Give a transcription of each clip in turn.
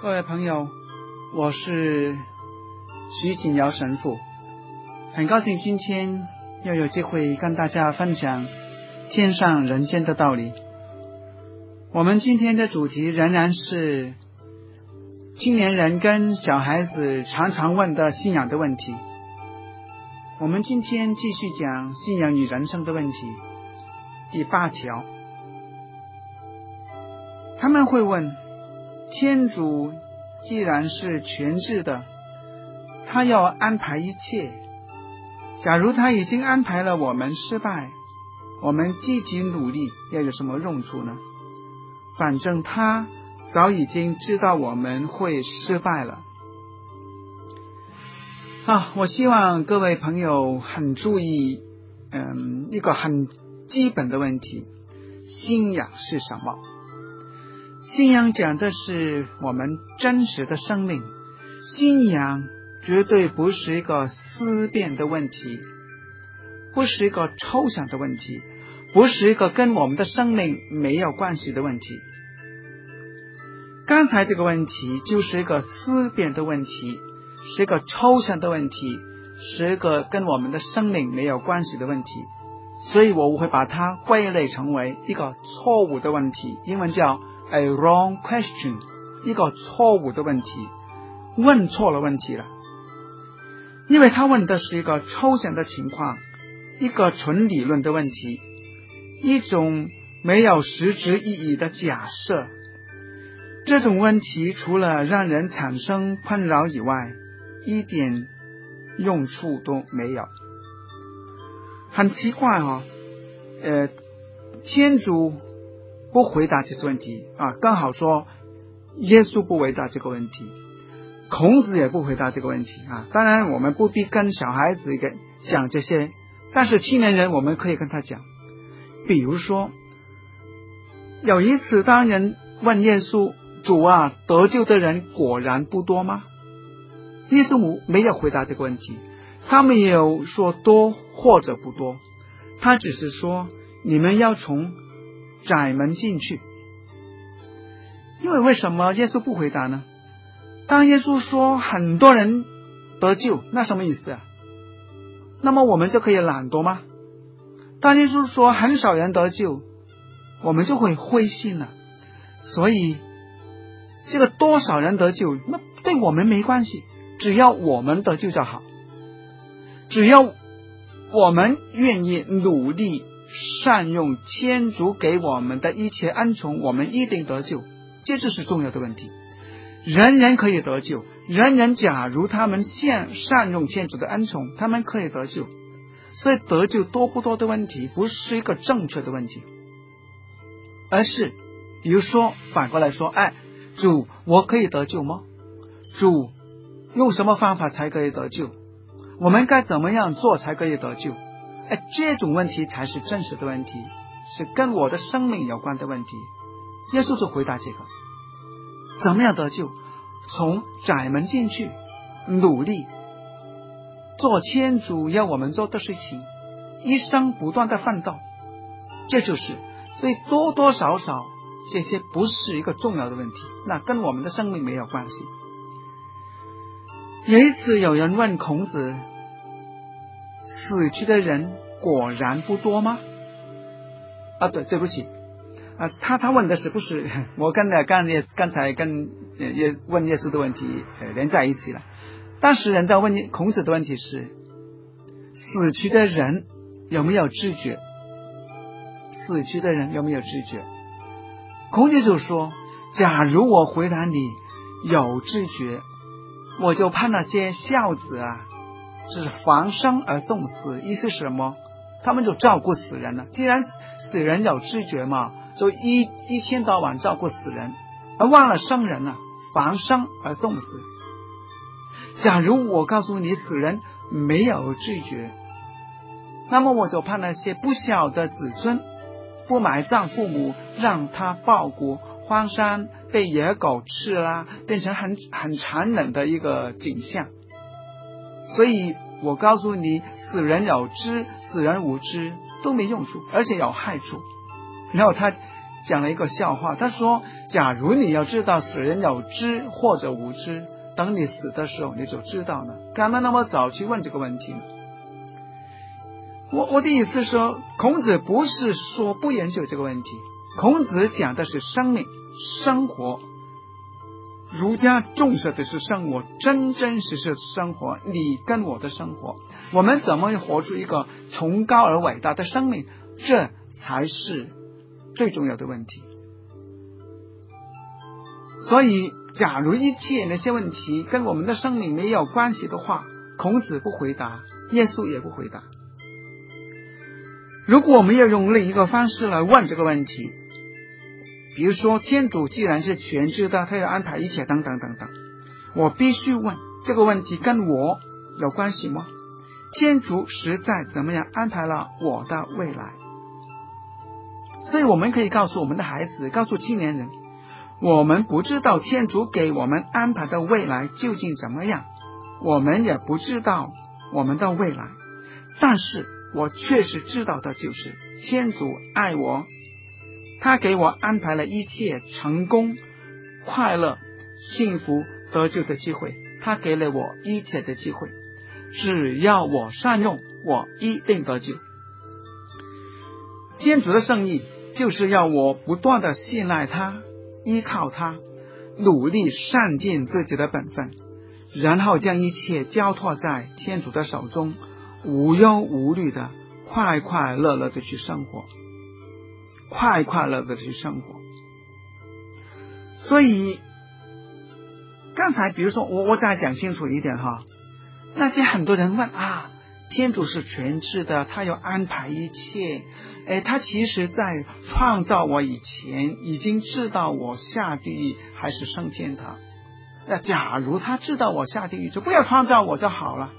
各位朋友，我是徐锦尧神父，很高兴今天又有机会跟大家分享天上人间的道理。我们今天的主题仍然是青年人跟小孩子常常问的信仰的问题。我们今天继续讲信仰与人生的问题，第8条。他们会问，天主既然是全知的，他要安排一切，假如他已经安排了我们失败，我们积极努力要有什么用处呢？反正他早已经知道我们会失败了。我希望各位朋友很注意一个很基本的问题，信仰是什么？信仰讲的是我们真实的生命，信仰绝对不是一个思辨的问题，不是一个抽象的问题，不是一个跟我们的生命没有关系的问题。刚才这个问题就是一个思辨的问题，是一个抽象的问题，是一个跟我们的生命没有关系的问题，所以我会把它归类成为一个错误的问题，英文叫 a wrong question， 一个错误的问题，问错了问题了。因为他问的是一个抽象的情况，一个纯理论的问题，一种没有实质意义的假设。这种问题除了让人产生困扰以外，一点用处都没有。很奇怪天主不回答这些问题刚好说耶稣不回答这个问题，孔子也不回答这个问题当然我们不必跟小孩子讲这些，但是青年人我们可以跟他讲。比如说有一次当人问耶稣，主得救的人果然不多吗？耶稣没有回答这个问题，他没有说多或者不多，他只是说你们要从窄门进去。因为什么耶稣不回答呢？当耶稣说很多人得救，那什么意思那么我们就可以懒惰吗？当耶稣说很少人得救，我们就会灰心了。所以这个多少人得救那对我们没关系，只要我们得救就好，只要我们愿意努力善用天主给我们的一切恩宠，我们一定得救。这就是重要的问题。人人可以得救，人人假如他们善用天主的恩宠，他们可以得救。所以得救多不多的问题不是一个正确的问题，而是比如说反过来说，主，我可以得救吗？主，用什么方法才可以得救？我们该怎么样做才可以得救？这种问题才是真实的问题，是跟我的生命有关的问题。耶稣就回答这个。怎么样得救？从窄门进去，努力做天主要我们做的事情，一生不断的奋斗，这就是。所以多多少少这些不是一个重要的问题，那跟我们的生命没有关系。有一次有人问孔子，死去的人果然不多吗？对不起他问的是不是我刚才跟问耶稣的问题连在一起了。当时人在问孔子的问题是，死去的人有没有知觉？死去的人有没有知觉？孔子就说，假如我回答你有知觉，我就怕那些孝子是防生而送死。意思是什么？他们就照顾死人了。既然死人有知觉嘛，就一天到晚照顾死人，而忘了生人防生而送死。假如我告诉你死人没有知觉，那么我就怕那些不孝的子孙不埋葬父母，让他抱骨荒山被野狗吃变成很残忍的一个景象。所以我告诉你，死人有知死人无知都没用处，而且有害处。然后他讲了一个笑话，他说假如你要知道死人有知或者无知，等你死的时候你就知道了，干嘛那么早去问这个问题呢？我的意思说，孔子不是说不研究这个问题，孔子讲的是生命生活，儒家重视的是生活，真真实实的生活，你跟我的生活，我们怎么活出一个崇高而伟大的生命，这才是最重要的问题。所以假如一切那些问题跟我们的生命没有关系的话，孔子不回答，耶稣也不回答。如果我们要用另一个方式来问这个问题，比如说天主既然是全知的，他要安排一切等等等等，我必须问这个问题跟我有关系吗？天主实在怎么样安排了我的未来？所以我们可以告诉我们的孩子，告诉青年人，我们不知道天主给我们安排的未来究竟怎么样，我们也不知道我们的未来，但是我确实知道的就是天主爱我，他给我安排了一切成功、快乐、幸福、得救的机会，他给了我一切的机会，只要我善用，我一定得救。天主的圣意就是要我不断的信赖他，依靠他，努力善尽自己的本分，然后将一切交托在天主的手中，无忧无虑的快快乐乐的去生活，快快乐乐的去生活。所以刚才比如说我再讲清楚一点哈，那些很多人问啊，天主是全知的，他要安排一切，他其实在创造我以前已经知道我下地狱还是升天堂，那假如他知道我下地狱，就不要创造我就好了。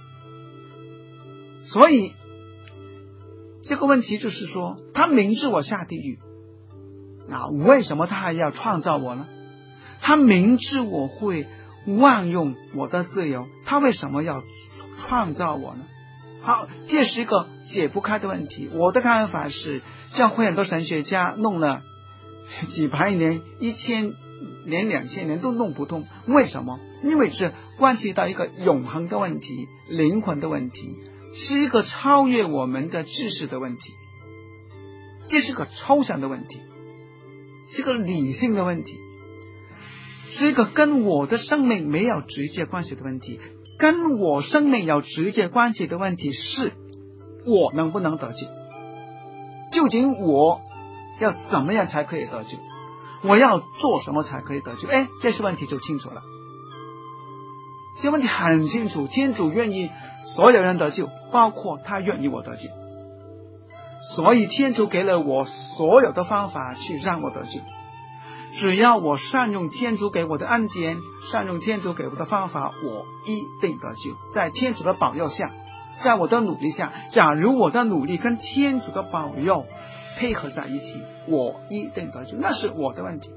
所以这个问题就是说，他明知我下地狱，那为什么他还要创造我呢？他明知我会滥用我的自由，他为什么要创造我呢？好，这是一个解不开的问题。我的看法是，教会很多神学家弄了几百年、1000年、2000年都弄不通，为什么？因为这关系到一个永恒的问题，灵魂的问题，是一个超越我们的知识的问题，这是个抽象的问题，是个理性的问题，是一个跟我的生命没有直接关系的问题。跟我生命有直接关系的问题是我能不能得救，究竟我要怎么样才可以得救，我要做什么才可以得救，这些问题就清楚了。这问题很清楚，天主愿意所有人得救，包括他愿意我得救，所以天主给了我所有的方法去让我得救，只要我善用天主给我的恩典，善用天主给我的方法，我一定得救。在天主的保佑下，在我的努力下，假如我的努力跟天主的保佑配合在一起，我一定得救，那是我的问题。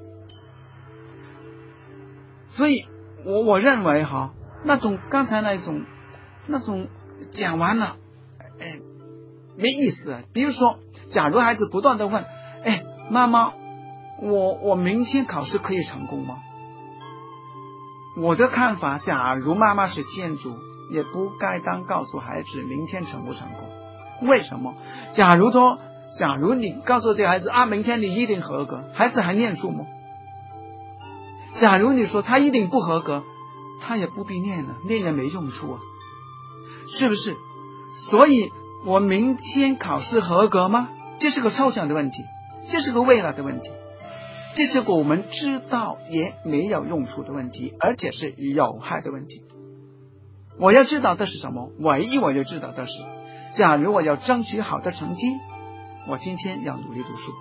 所以我认为哈，刚才那种讲完了没意思。比如说假如孩子不断的问妈妈，我明天考试可以成功吗？我的看法，假如妈妈是天主，也不该告诉孩子明天成不成功。为什么？假如你告诉这个孩子明天你一定合格，孩子还念书吗？假如你说他一定不合格，他也不必念了，念也没用处啊，是不是？所以我明天考试合格吗？这是个抽象的问题，这是个未来的问题，这是个我们知道也没有用处的问题，而且是有害的问题。我要知道的是什么？唯一我要知道的是，假如我要争取好的成绩，我今天要努力读书。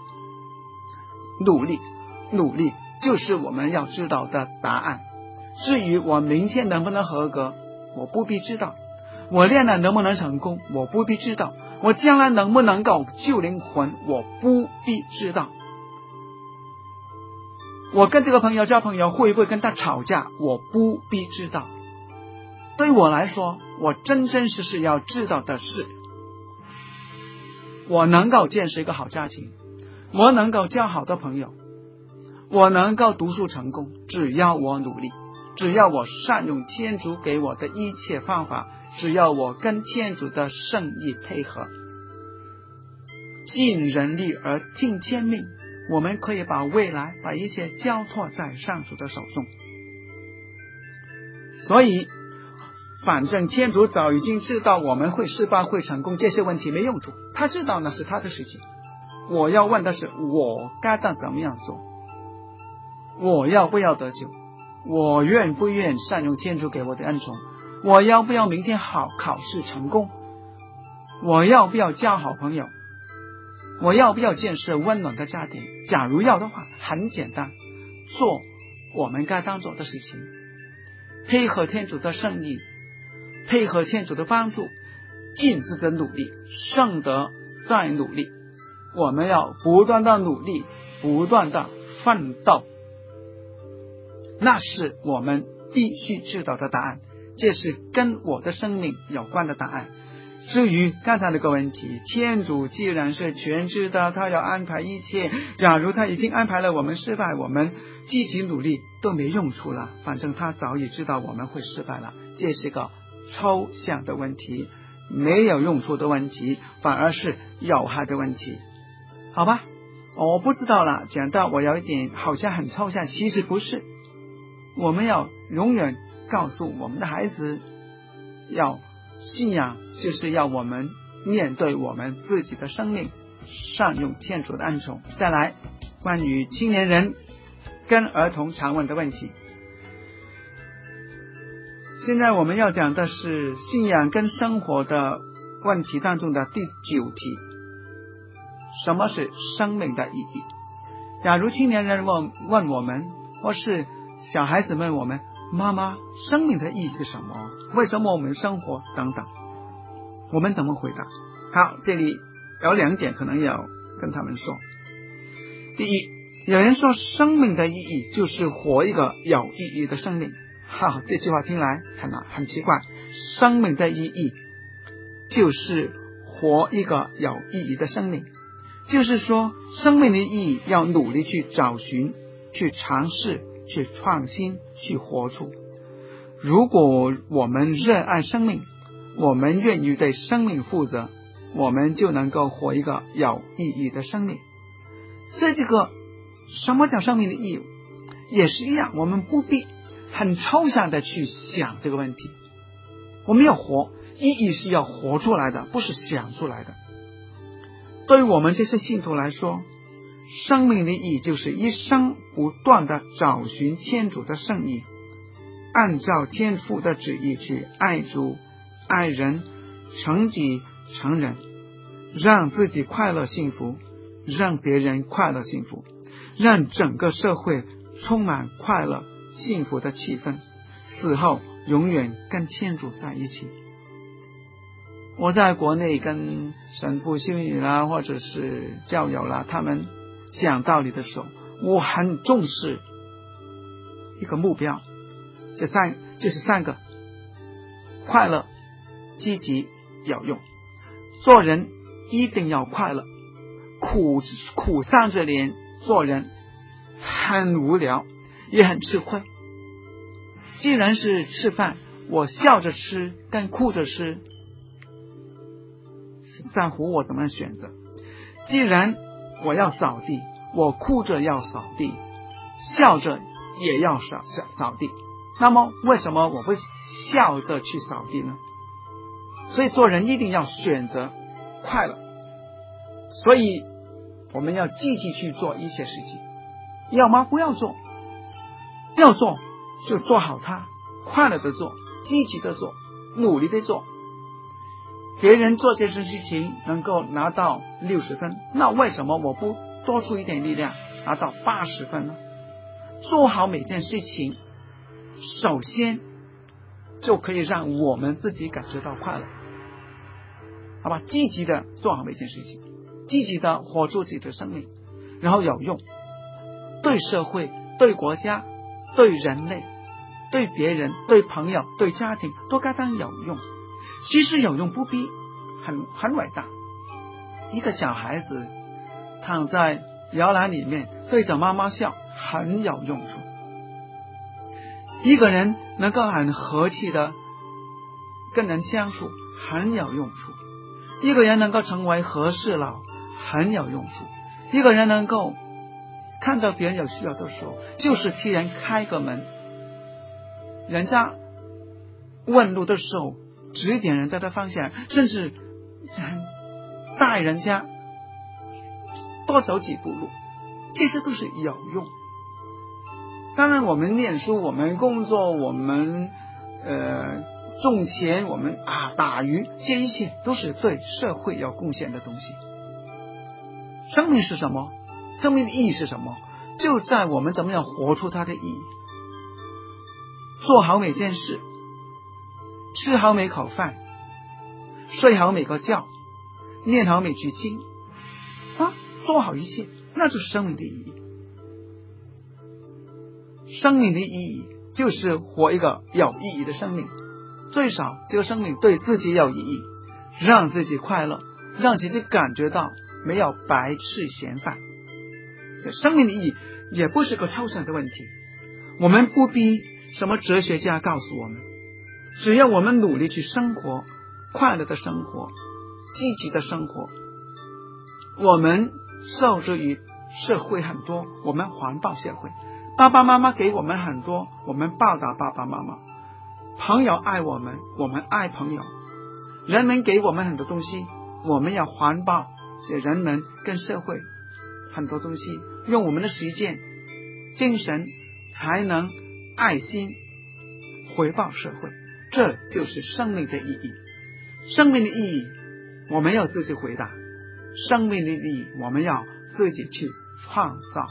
努力就是我们要知道的答案。至于我明天能不能合格，我不必知道；我练了能不能成功，我不必知道；我将来能不能够救灵魂，我不必知道；我跟这个朋友交朋友会不会跟他吵架，我不必知道。对我来说，我真真实实要知道的是，我能够建设一个好家庭， 我能够交好的朋友，我能够读书成功，只要我努力，只要我善用天主给我的一切方法，只要我跟天主的圣意配合，尽人力而听天命，我们可以把未来把一切交托在上主的手中。所以反正天主早已经知道我们会失败会成功，这些问题没用处，他知道那是他的事情。我要问的是我该当怎么样做，我要不要得救，我愿不愿善用天主给我的恩宠，我要不要明天好考试成功，我要不要交好朋友，我要不要建设温暖的家庭。假如要的话，很简单，做我们该当做的事情，配合天主的圣意，配合天主的帮助，尽自己的努力，胜得再努力。我们要不断的努力，不断的奋斗，那是我们必须知道的答案，这是跟我的生命有关的答案。至于刚才那个问题，天主既然是全知的，他要安排一切，假如他已经安排了我们失败，我们积极努力都没用处了，反正他早已知道我们会失败了，这是个抽象的问题，没有用处的问题，反而是有害的问题。好吧，我不知道了，讲到我有一点好像很抽象，其实不是。我们要永远告诉我们的孩子，要信仰就是要我们面对我们自己的生命，善用天主的恩宠。再来，关于青年人跟儿童常问的问题，现在我们要讲的是信仰跟生活的问题当中的第9题，什么是生命的意义？假如青年人问我们，或是小孩子问我们，妈妈，生命的意义是什么？为什么我们生活？等等，我们怎么回答？好，这里有2点可能要跟他们说。第一，有人说生命的意义就是活一个有意义的生命。好，这句话听来很奇怪，生命的意义就是活一个有意义的生命，就是说生命的意义要努力去找寻，去尝试，去创新，去活出。如果我们热爱生命，我们愿意对生命负责，我们就能够活一个有意义的生命。所以这个什么叫生命的意义也是一样，我们不必很抽象的去想这个问题。我们要活，意义是要活出来的，不是想出来的。对于我们这些信徒来说，生命的意义就是一生不断的找寻天主的圣意，按照天父的旨意去爱主、爱人、成己、成人，让自己快乐幸福，让别人快乐幸福，让整个社会充满快乐幸福的气氛，死后永远跟天主在一起。我在国内跟神父、修女啦，或者是教友啦，他们讲道理的时候，我很重视一个目标，就是3个：快乐、积极、有用。做人一定要快乐，苦丧着脸做人很无聊，也很吃亏。既然是吃饭，我笑着吃跟哭着吃，是在乎我怎么选择。既然我要扫地，我哭着要扫地，笑着也要扫地，那么为什么我不笑着去扫地呢？所以做人一定要选择快乐，所以我们要积极去做一些事情，要么不要做，要做就做好它，快乐的做，积极的做，努力的做。别人做这件事情能够拿到60分，那为什么我不多出一点力量拿到80分呢？做好每件事情，首先就可以让我们自己感觉到快乐，好吧？积极的做好每件事情，积极的活出自己的生命，然后有用，对社会、对国家、对人类、对别人、对朋友、对家庭都该当有用。其实有用不必很伟大。一个小孩子躺在摇篮里面对着妈妈笑很有用处。一个人能够很和气的跟人相处很有用处，一个人能够成为和事佬很有用处，一个人能够看到别人有需要的时候就是替人开个门，人家问路的时候指点人家的方向，甚至带人家多走几步路，这些都是有用。当然我们念书，我们工作，我们种钱，我们打鱼，这一切都是对社会有贡献的东西。生命是什么？生命的意义是什么？就在我们怎么样活出它的意义。做好每件事，吃好每口饭，睡好每个觉，念好每句经做好一切，那就是生命的意义。生命的意义就是活一个有意义的生命，最少这个生命对自己有意义，让自己快乐，让自己感觉到没有白吃闲饭。生命的意义也不是个抽象的问题，我们不必什么哲学家告诉我们，只要我们努力去生活，快乐的生活，积极的生活，我们受制于社会很多，我们环抱社会，爸爸妈妈给我们很多，我们报答爸爸妈妈，朋友爱我们，我们爱朋友，人们给我们很多东西，我们要环抱人们跟社会很多东西，用我们的实践精神才能爱心回报社会，这就是生命的意义。生命的意义我们要自己回答，生命的意义我们要自己去创造。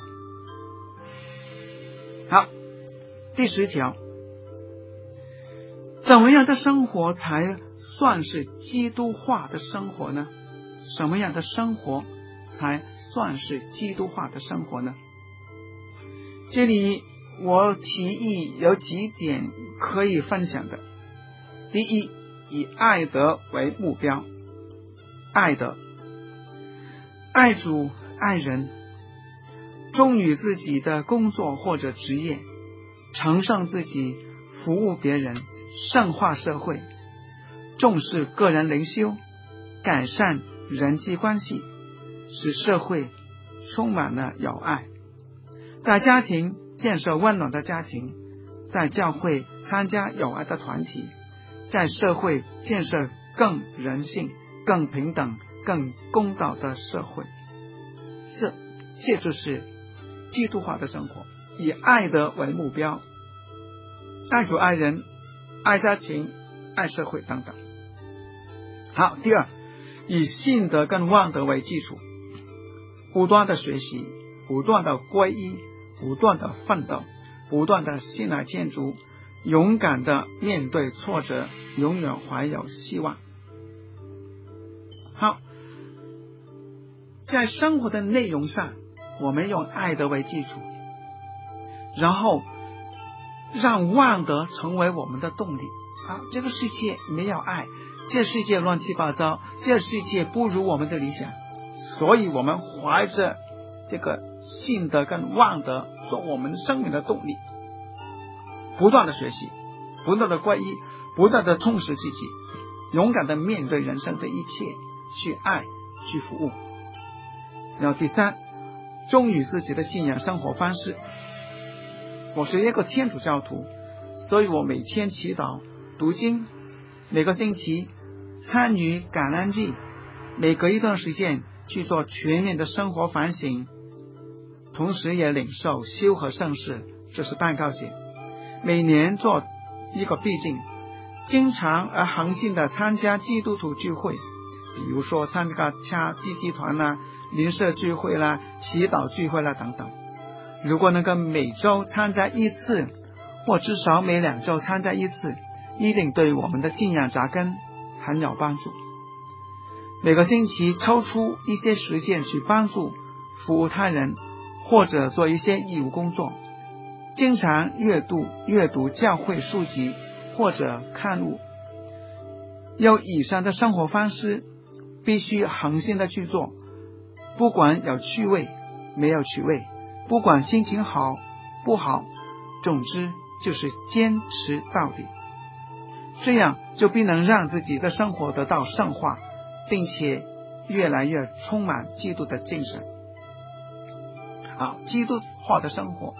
好，第10条，怎么样的生活才算是基督化的生活呢？什么样的生活才算是基督化的生活呢？这里我提议有几点可以分享的。第一，以爱德为目标。爱德，爱主爱人，忠于自己的工作或者职业，承上自己，服务别人，圣化社会，重视个人灵修，改善人际关系，使社会充满了友爱。在家庭建设温暖的家庭，在教会参加友爱的团体，在社会建设更人性、更平等、更公道的社会。这就是基督化的生活，以爱德为目标，爱主爱人，爱家庭，爱社会等等。好，第二，以信德跟望德为基础，不断的学习，不断的皈依，不断的奋斗，不断的信赖天主，勇敢的面对挫折，永远怀有希望。好，在生活的内容上，我们用爱德为基础，然后让望德成为我们的动力。这个世界没有爱，这世界乱七八糟，这世界不如我们的理想，所以我们怀着这个信德跟望德做我们生命的动力，不断的学习，不断的皈依，不断的充实自己，勇敢的面对人生的一切，去爱，去服务。然后第三，忠于自己的信仰生活方式。我是一个天主教徒，所以我每天祈祷读经，每个星期参与感恩祭，每隔一段时间去做全面的生活反省，同时也领受修和圣事，这是办告节。每年做一个避静，经常而恒信的参加基督徒聚会，比如说参加祭祭团啦、邻舍聚会啦、祈祷聚会啦等等。如果能够每周参加一次，或至少每2周参加一次，一定对我们的信仰扎根很有帮助。每个星期抽出一些时间去帮助服务他人，或者做一些义务工作，经常阅读教会书籍或者刊物。有以上的生活方式必须恒心的去做，不管有趣味没有趣味，不管心情好不好，总之就是坚持到底，这样就必能让自己的生活得到圣化，并且越来越充满基督的精神。好，基督化的生活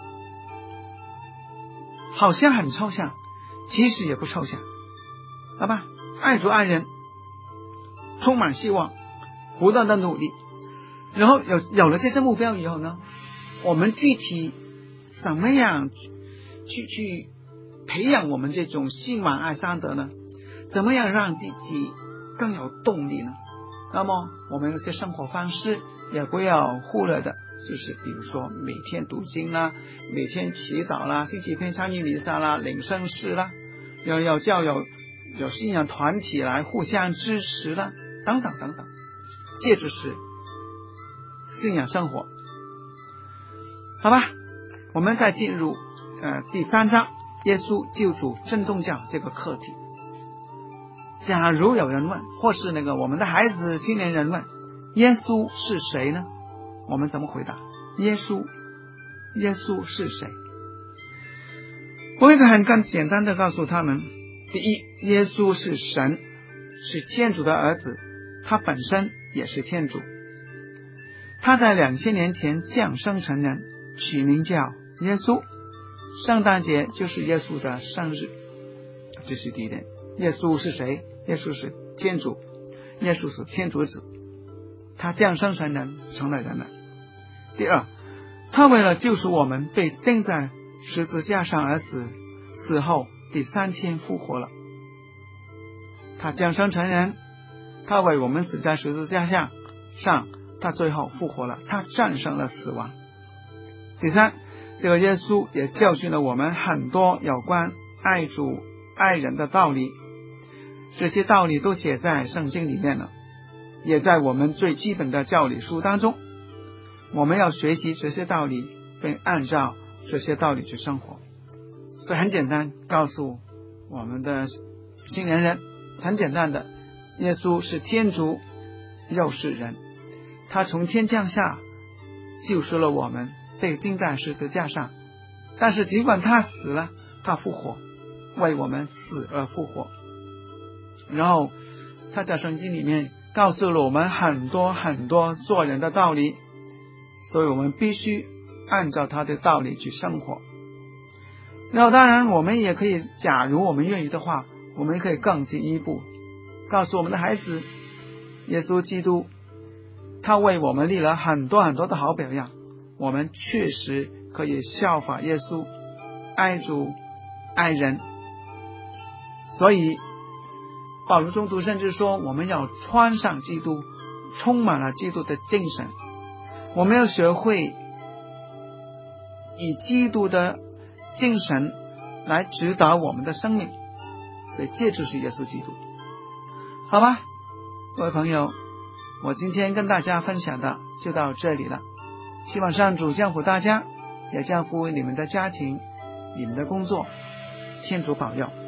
好像很抽象，其实也不抽象，好吧？爱主爱人，充满希望，不断的努力，然后有了这些目标以后呢，我们具体怎么样去培养我们这种心满爱善德呢？怎么样让自己更有动力呢？那么我们有些生活方式也不要忽略的，就是比如说每天读经啦，每天祈祷啦，星期天参与弥撒啦，领圣事啦，有信仰团体来互相支持啦，等等等等，这就是信仰生活。好吧，我们再进入第3章，耶稣救主真宗教这个课题。假如有人问，或是我们的孩子青年人问，耶稣是谁呢？我们怎么回答？耶稣是谁？我一个很简单的告诉他们，第一，耶稣是神，是天主的儿子，他本身也是天主。他在2000年前降生成人，取名叫耶稣，圣诞节就是耶稣的生日，这是第一点。耶稣是谁？耶稣是天主，耶稣是天主子，他降生成人，成了人了。第二，他为了救赎我们，被钉在十字架上而死，死后第3天复活了。他降生成人，他为我们死在十字架上，他最后复活了，他战胜了死亡。第三，这个耶稣也教训了我们很多有关爱主爱人的道理，这些道理都写在圣经里面了，也在我们最基本的教理书当中。我们要学习这些道理，并按照这些道理去生活。所以很简单，告诉我们的青年人，很简单的，耶稣是天主又是人，他从天降下救赎了我们，被钉在十字架上，但是尽管他死了，他复活，为我们死而复活。然后他在圣经里面告诉了我们很多很多做人的道理，所以我们必须按照他的道理去生活。然后当然我们也可以，假如我们愿意的话，我们可以更进一步告诉我们的孩子，耶稣基督他为我们立了很多很多的好表样，我们确实可以效法耶稣，爱主爱人。所以保罗宗徒甚至说，我们要穿上基督，充满了基督的精神，我们要学会以基督的精神来指导我们的生命，所以这就是耶稣基督。好吧，各位朋友，我今天跟大家分享的就到这里了，希望上主降福大家，也降福你们的家庭，你们的工作，天主保佑。